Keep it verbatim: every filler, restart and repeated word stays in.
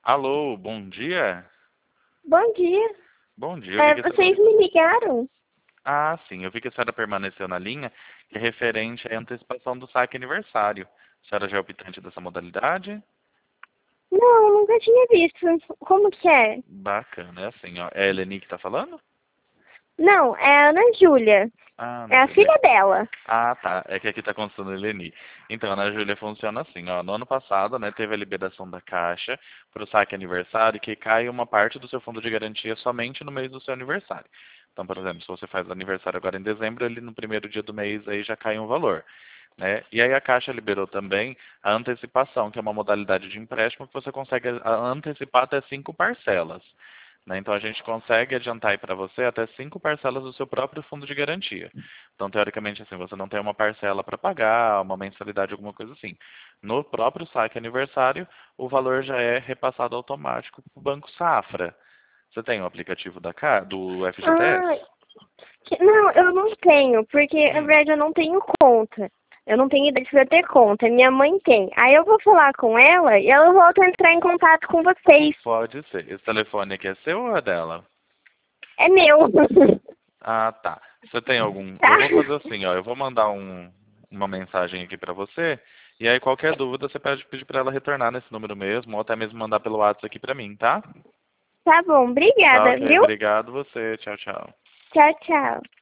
Alô, bom dia? Bom dia. Bom dia, eu vi É, que a vocês senhora... me ligaram? Ah, sim, eu vi que a senhora permaneceu na linha, que é referente à antecipação do saque aniversário. A senhora já é optante dessa modalidade? Não, nunca tinha visto. Como que é? Bacana, é assim, ó. É a Eleni que tá falando? Não, é a Ana Júlia. Ah, Ana É a Júlia. filha dela. Ah, tá. É que aqui tá constando Eleni. Então, a Ana Júlia funciona assim, ó. No ano passado, né, teve a liberação da Caixa para o saque aniversário, que cai uma parte do seu fundo de garantia somente no mês do seu aniversário. Então, por exemplo, se você faz aniversário agora em dezembro, ele no primeiro dia do mês aí já cai um valor, né? E aí a Caixa liberou também a antecipação, que é uma modalidade de empréstimo que você consegue a- antecipar até cinco parcelas, né? Então a gente consegue adiantar aí para você até cinco parcelas do seu próprio fundo de garantia. Então, teoricamente, assim, você não tem uma parcela para pagar, uma mensalidade, alguma coisa assim. No próprio saque aniversário, o valor já é repassado automático para o Banco Safra. Você tem o aplicativo da Ca- do Ah, F G T S? que- não, eu não tenho, porque na Hum. verdade eu não tenho conta. Eu não tenho idade pra ter conta, minha mãe tem. Aí eu vou falar com ela e ela volta a entrar em contato com vocês. Pode ser. Esse telefone aqui é seu ou é dela? É meu. Ah, tá. Você tem algum... Tá? Eu vou fazer assim, ó. Eu vou mandar um... uma mensagem aqui para você. E aí, qualquer dúvida, você pode pedir para ela retornar nesse número mesmo, ou até mesmo mandar pelo WhatsApp aqui para mim, tá? Tá bom, Tá obrigada, ok. viu? Obrigado você. Tchau, tchau. Tchau, tchau.